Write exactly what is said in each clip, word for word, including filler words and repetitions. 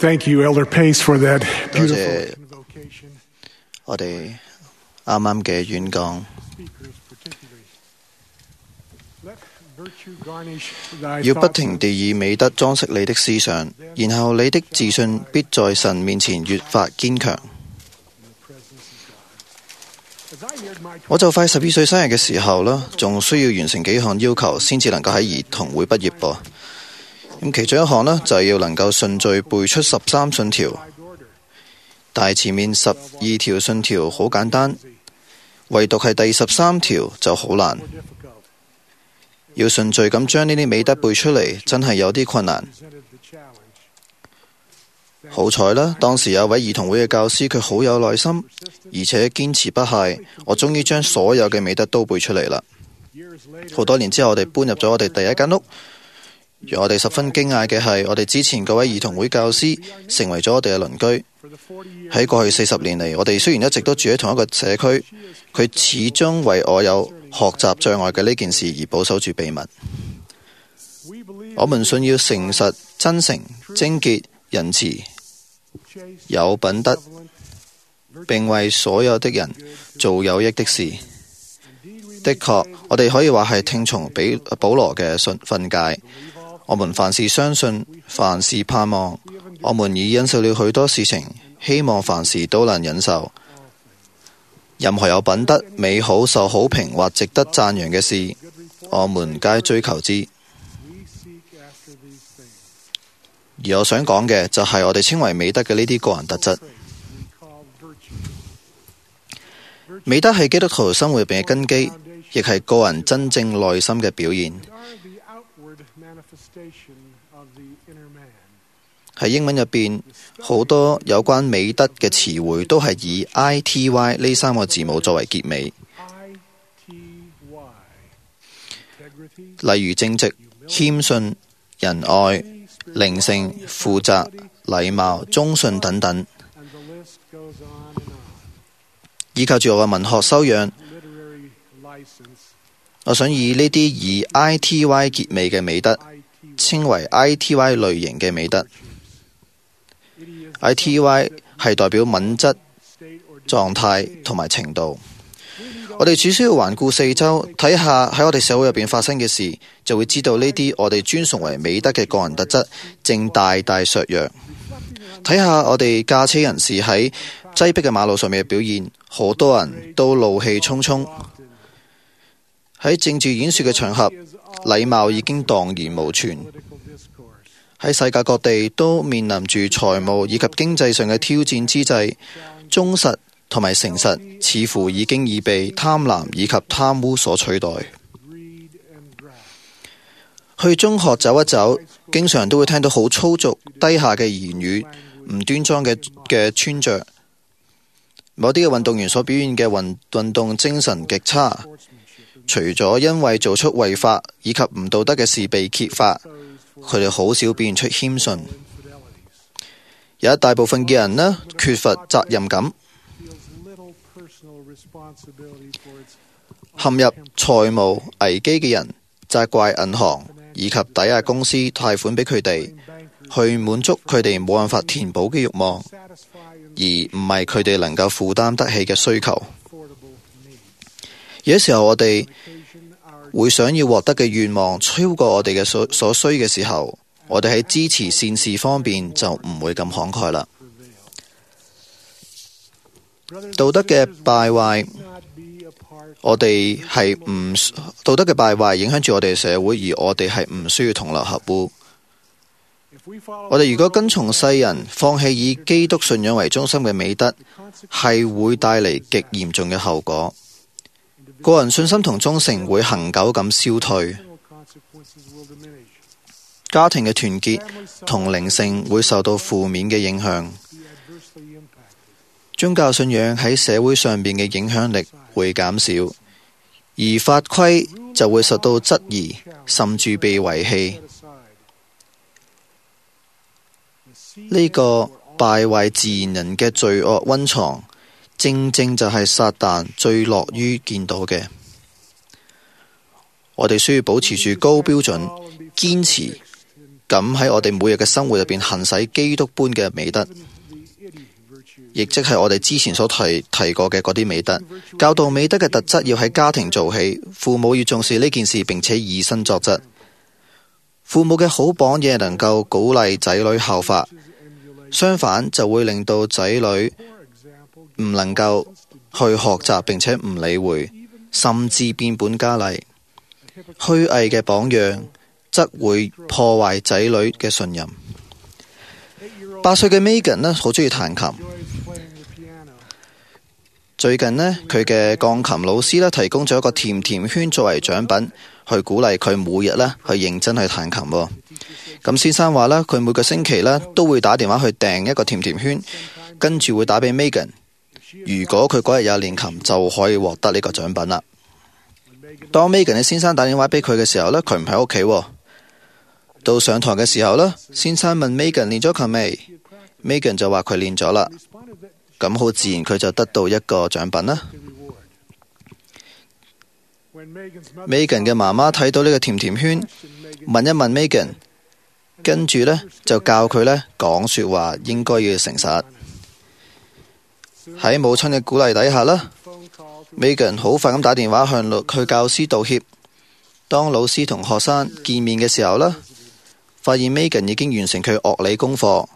Thank you, Elder Pace, for that 多 beautiful 謝 invocation. 我哋啱啱嘅演講。 Speakers particularly. Let virtue garnish thy 要不 thoughts 停地以美德裝飾你的思想，然後你的自信必在神面前越發堅強。 in the presence of God. As I neared my 我就快十二歲生日嘅時候啦，仲需要完成幾項要求先至能夠喺兒童會畢業噃。咁其中一項呢，就係要能夠順序背出十三信條， order, 但係前面十二條信條好簡單，唯獨係第十三條就好難。 difficult, 要順序咁將呢啲美德背出嚟，真係有啲困難。 presented the challenge. 好彩啦，當時有位兒童會嘅教師，佢好有耐心，而且堅持不懈，我終於將所有嘅美德都背出嚟啦。 Years later, 好多年之後，我哋搬入咗我哋第一間屋。讓我哋十分驚訝嘅係，我哋之前嗰位兒童會教師成為咗我哋嘅鄰居。 for the forty years 喺過去四十年嚟，我哋雖然一直都住喺同一個社區，佢始終為我有學習障礙嘅呢件事而保守住秘密。 we believe 我們信要誠實、真誠、貞潔、仁慈、 chaste, 有品德， benevolent, 並為所有的人做有益的事。 indeed we 的確，我哋可以話係聽從比保羅嘅訓訓誡。我們凡事相信，凡事盼望。我們已忍受了許多事情，希望凡事都能忍受。任何有品德、美好、受好評或值得讚揚嘅事，我們皆追求之。 we seek after these things. 而我想講嘅就係我哋稱為美德嘅呢啲個人特質。 Traits we call virtue. 美德係基督徒生活入邊嘅根基，亦係個人真正內心嘅表現。 Are the outward manifestation of the inner man. 喺英文入邊，好多有關美德嘅詞彙都係以 I T Y 呢三個字母作為結尾， I T Y. Integrity, 例如正直、謙遜、仁愛、靈性、負責、禮貌、忠信等等。 and the list goes on and on. 依靠住我嘅文學修養， Literary license, 我想以呢啲以 I T Y 結尾嘅美德， I T Y. 稱為 I T Y 類型嘅美德。 It is I T Y 係代表品質、 state or 狀態同埋程度。我哋只需要環顧四周，睇下喺我哋社會入邊發生嘅事，就會知道呢啲我哋尊崇為美德嘅個人特質正大大削弱。睇下我哋駕車人士喺擠迫嘅馬路上面嘅表現，好多人都怒氣沖沖。喺政治演說嘅場合，禮貌已經蕩然無存。 political discourse. 喺世界各地都面臨住財務以及經濟上嘅挑戰之際，忠實同埋誠實似乎已經已被貪婪以及貪污所取代。 Greed and graft. 去中學走一走，經常都會聽到好粗俗、低下嘅言語，唔端莊嘅嘅穿着。某啲嘅運動員所表現嘅運運動精神極差，除咗因為做出違法以及唔道德嘅事被揭發，佢哋好少表現出謙遜。 有一大部分嘅人呢，缺乏責任感， Feels little personal responsibility for its 陷入財務危機嘅人責怪銀行以及抵押公司貸款俾佢哋， bankers 去滿足佢哋冇辦法填補嘅慾望， satisfy an 而唔係佢哋能夠負擔得起嘅需求。 affordable need. 有時候我哋 Occasion our 會想要獲得嘅願望超過我哋嘅所所需嘅時候，我哋喺支持善事方面就唔會咁慷慨啦。 brothers 道德嘅敗壞， not be a part 我哋係唔道德嘅敗壞影響住我哋嘅社會，而我哋係唔需要同流合污。 if we follow 我哋如果跟從世人，放棄以基督信仰為中心嘅美德，係會帶嚟極嚴重嘅後果。個人信心同忠誠會恒久咁消退， consequences will diminish. 家庭嘅團結同靈性會受到負面嘅影響。 Be adversely impacted. 宗教信仰喺社會上邊嘅影響力會減少，而法規就會受到質疑，甚至被遺棄。 Set aside. The seed 呢個敗壞自然人嘅罪惡溫床，正正就係撒旦最樂於見到嘅。我哋需要保持住高標準，堅持咁喺我哋每日嘅生活入邊行使基督般嘅美德，亦即係我哋之前所提提過嘅嗰啲美德。教導美德嘅特質要喺家庭做起，父母要重視呢件事，並且以身作則。父母嘅好榜樣能夠鼓勵仔女效法，相反就會令到仔女唔能夠去學習，並且唔理會，甚至變本加厲。虛偽嘅榜樣則會破壞仔女嘅信任。八歲嘅 Megan 呢，好中意彈琴。最近呢，佢嘅鋼琴老師呢，提供咗一個甜甜圈作為獎品，去鼓勵佢每日呢去認真去彈琴。咁先生話呢，佢每個星期呢都會打電話去訂一個甜甜圈，跟住會打俾 Megan。如果佢嗰日有練琴，就可以獲得呢個獎品啦。當 Megan 嘅先生打電話俾佢嘅時候呢，佢唔喺屋企。到上堂嘅時候呢，先生問 Megan 練咗琴未？ Megan 就話佢練咗啦。咁好自然佢就得到一個獎品啦。Megan 嘅媽媽睇到呢個甜甜圈，問一問 Megan， 跟住呢就教佢呢講說話應該要誠實。喺母親嘅鼓勵底下呢， Megan 好快咁打電話向佢教師道歉。當老師同學生見面嘅時候呢，發現 Megan 已經完成佢樂理功課，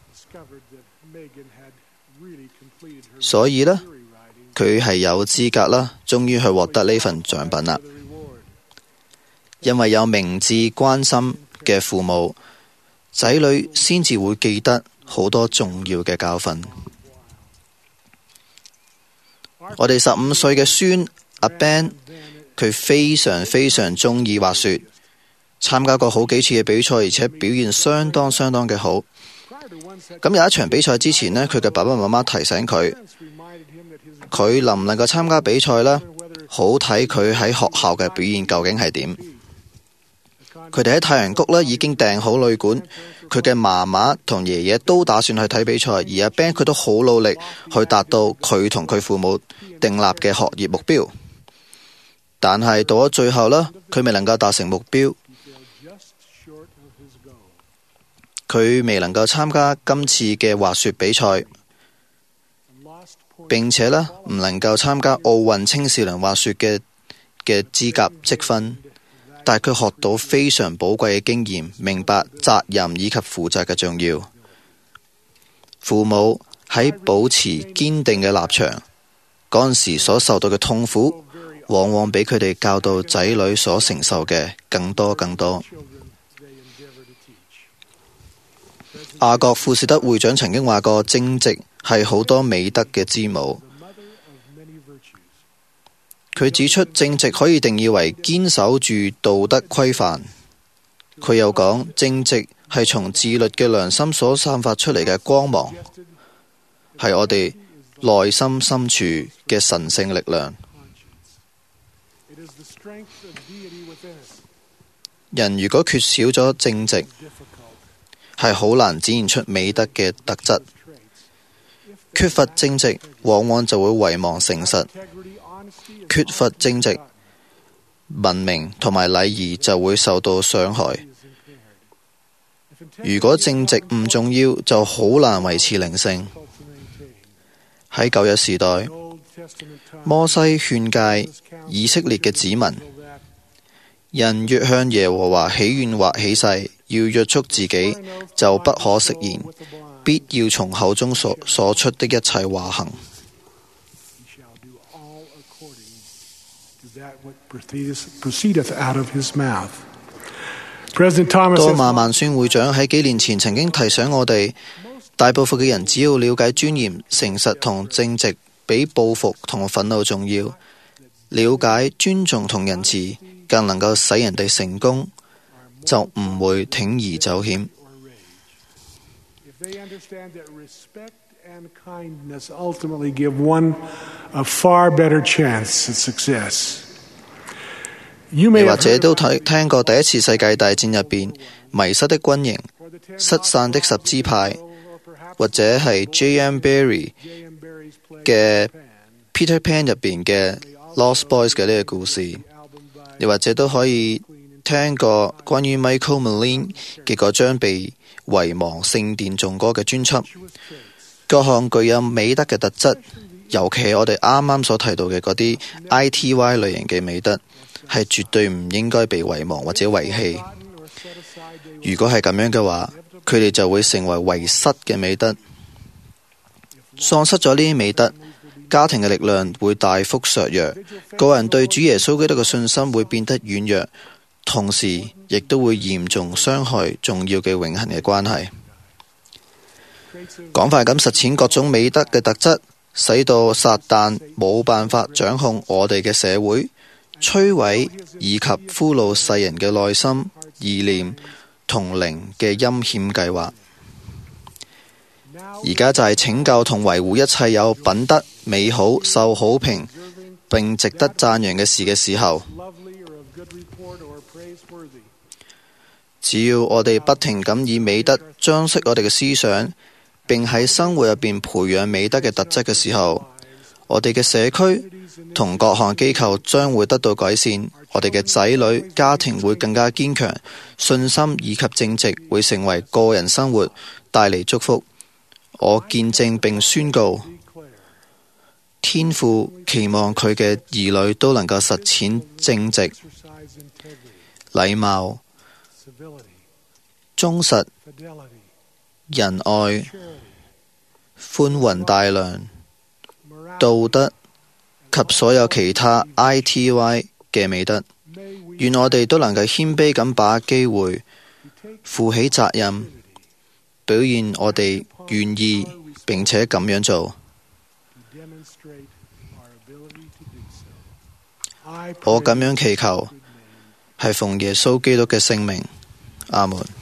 所以呢，佢係有資格啦，終於去獲得呢份獎品啦。因為有明智關心嘅父母，仔女先至會記得好多重要嘅教訓。我哋十五歲嘅孫阿 Ben， 佢非常非常中意滑雪，參加過好幾次嘅比賽，而且表現相當相當嘅好。咁有一場比賽之前呢，佢嘅爸爸媽媽提醒佢，佢能唔能夠參加比賽呢？好睇佢喺學校嘅表現究竟係點。佢哋喺太陽谷呢已經訂好旅館，佢嘅媽媽同爺爺都打算去睇比賽，而阿 Ben 佢都好努力去達到佢同佢父母訂立嘅學業目標。但係到咗最後呢，佢未能夠達成目標，佢未能夠參加今次嘅滑雪比賽，並且呢唔能夠參加奧運青少年滑雪嘅嘅資格積分。但係佢學到非常寶貴嘅經驗，明白責任以及負責嘅重要。父母喺保持堅定嘅立場嗰陣時所受到嘅痛苦，往往比佢哋教導仔女所承受嘅更多更多。亞國富士德會長曾經話過，正直係好多美德嘅之母。佢指出，正直可以定義為堅守住道德規範。佢又講，正直係從自律嘅良心所散發出嚟嘅光芒，係我哋內心深處嘅神聖力量。人如果缺少咗正直，係好難展現出美德嘅特質。缺乏正直，往往就會遺忘誠實。缺乏正直，文明同埋禮儀就會受到傷害。如果正直唔重要，就好難維持靈性。喺舊約時代，摩西勸誡以色列嘅子民，人越向耶和華起願或起誓，要約束自己，就不可食言，必要從口中所所出的一切話行。多馬曼宣會長喺幾年前曾經提醒我哋，大部分嘅人只要了解尊嚴、誠實同正直，比報復同憤怒重要。了解尊重同仁慈，更能夠使人哋成功，就唔會鋌而走險。 And kindness ultimately give one a far better chance at success. 你或者都睇聽過第一次世界大戰入邊迷失的軍營、失散的十支派，或者係 J M Barrie 嘅 Peter Pan 入邊嘅 Lost Boys 嘅呢個故事。你或者都可以聽過關於 Michael Malin 嘅嗰張被遺忘聖殿頌歌嘅專輯，各項具有美德嘅特質，尤其係我哋啱啱所提到嘅嗰啲 I T Y 類型嘅美德，係絕對唔應該被遺忘或者遺棄。如果係咁樣嘅話，佢哋就會成為遺失嘅美德。喪失咗呢啲美德，家庭嘅力量會大幅削弱，個人對主耶穌基督嘅信心會變得軟弱，同時亦都會嚴重傷害重要嘅永恆嘅關係。廣泛咁實踐各種美德嘅特質，使到撒旦冇辦法掌控我哋嘅社會，摧毀以及俘虜世人嘅內心、意念同靈嘅陰險計劃。而家就係拯救同維護一切有品德、美好、受好評並值得讚揚嘅事嘅時候，只要我哋不停咁以美德裝飾我哋嘅思想，並喺生活入邊培養美德嘅特質嘅時候，我哋嘅社區同各項機構將會得到改善，我哋嘅仔女家庭會更加堅強，信心以及正直會成為個人生活帶嚟祝福。我見證並宣告，天父期望佢嘅兒女都能夠實踐正直、禮貌、忠實、仁愛、寬宏大量、道德及所有其他 I T Y 嘅美德。願我哋都能夠謙卑咁把握機會，負起責任，表現我哋願意並且咁樣做。我咁樣祈求，係奉耶穌基督嘅聖名，阿門。